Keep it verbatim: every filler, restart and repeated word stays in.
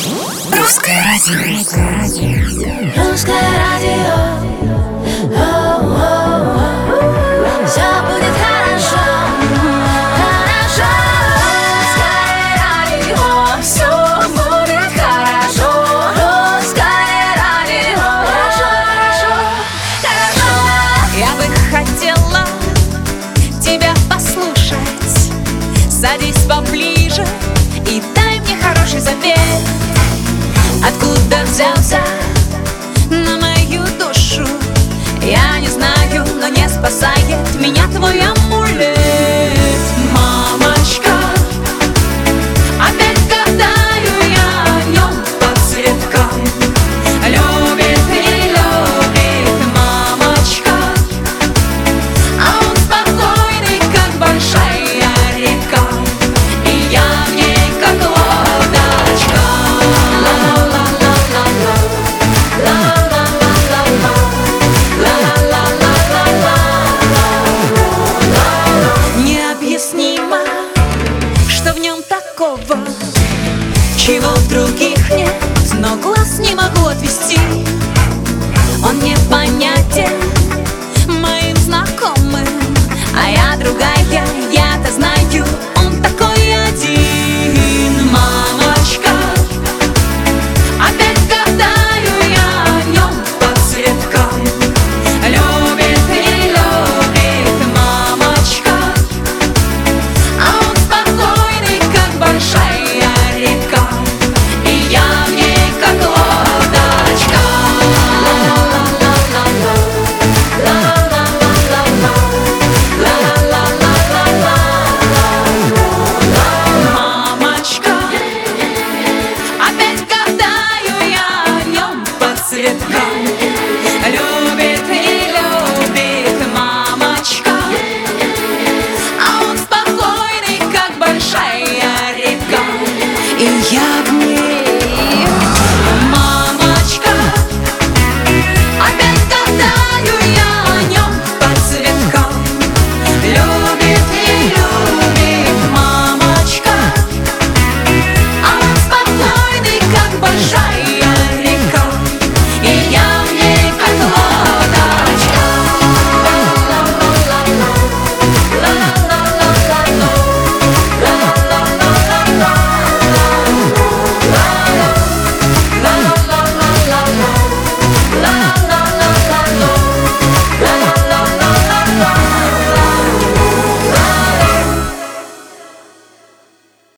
Русское радио. Русское радио. Русское радио. Все будет хорошо, хорошо. Русское радио. Все будет хорошо. Русское радио. Хорошо, хорошо, хорошо. Я бы хотела тебя послушать. Садись поближе и дай мне хороший совет. Откуда взялся на мою душу, я не знаю, но не спасает меня твой амулет. Мамочка, опять гадаю я о нем по цветкам. Любит, не любит, мамочка, а он спокойный, как большая река, и я в ней как лодочка. Необъяснимо, что в нем такого, чего в других нет, но глаз не могу отвести. Он непонятен моим знакомым, а я другая, я-то знаю, он такой один. Мамочка, опять гадаю я о нем по цветкам. Любит, не любит, мамочка, а он спокойный, как большая река, и я в ней как лодочка. Мамочка, опять гадаю я о нем по цветкам. Любит, не любит, мамочка, а он спокойный, как большая река, и я в